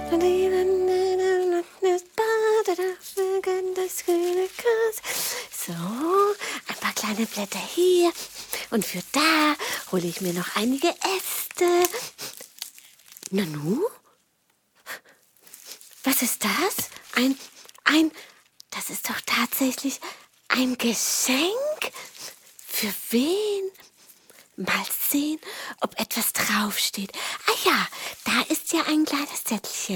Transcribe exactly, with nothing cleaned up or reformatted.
So, ein paar kleine Blätter hier und für da hole ich mir noch einige Äste. Nanu? Was ist das? Ein, ein, das ist doch tatsächlich ein Geschenk? Für wen? Mal sehen, ob etwas draufsteht. Ah ja, da ist ja ein kleines Zettelchen.